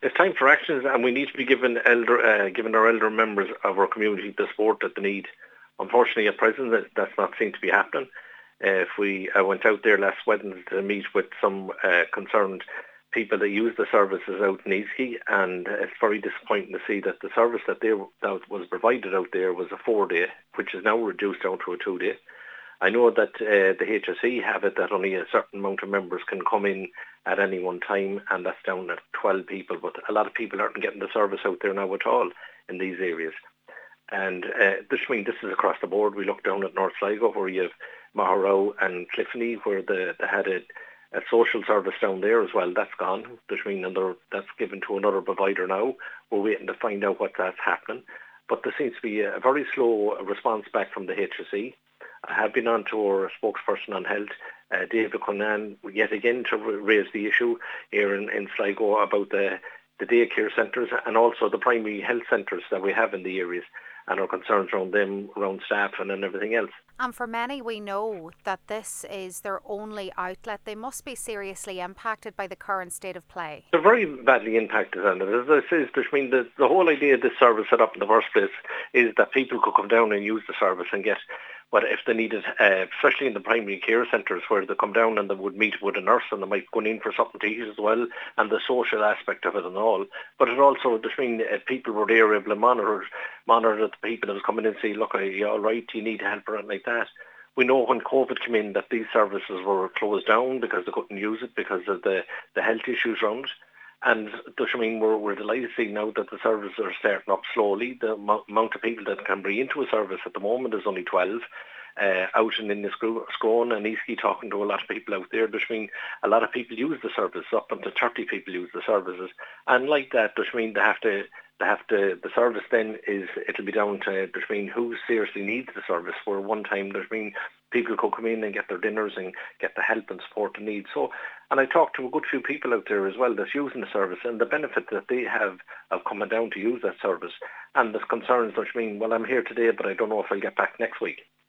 It's time for actions, and we need to be giving our elder members of our community the support that they need. Unfortunately, at present, that's not seen to be happening. I went out there last Wednesday to meet with some concerned people that use the services out in Eastkey, and it's very disappointing to see that the service that was provided out there was a 4-day, which is now reduced down to a 2-day. I know that the HSE have it that only a certain amount of members can come in at any one time, and that's down at 12 people, but a lot of people aren't getting the service out there now at all in these areas. And this is across the board. We look down at North Sligo, where you have Maharow and Cliffney, where they had a social service down there as well. That's gone. That's given to another provider now. We're waiting to find out what that's happening. But there seems to be a very slow response back from the HSE. I have been on to our spokesperson on health, David Conan, yet again to raise the issue here in Sligo about the daycare centres and also the primary health centres that we have in the areas, and our concerns around them, around staff and everything else. And for many, we know that this is their only outlet. They must be seriously impacted by the current state of play. They're very badly impacted on it. As I say, the whole idea of this service set up in the first place is that people could come down and use the service and get what if they needed, especially in the primary care centres where they come down and they would meet with a nurse and they might go in for something to eat as well, and the social aspect of it and all. But it also, people were there able to monitor the people that was coming in and say, look, are you all right? Do you need help or anything like that? We know when COVID came in that these services were closed down because they couldn't use it because of the health issues around it. And we're delighted to see now that the services are starting up slowly. The amount of people that can bring into a service at the moment is only 12. Out in Scone and Eastkey, talking to a lot of people out there, a lot of people use the service. Up to 30 people use the services. And like that, the service then it'll be down to who seriously needs the service. For one time, people could come in and get their dinners and get the help and support they need. So, and I talked to a good few people out there as well that's using the service and the benefit that they have of coming down to use that service. And the concerns, well, I'm here today, but I don't know if I'll get back next week.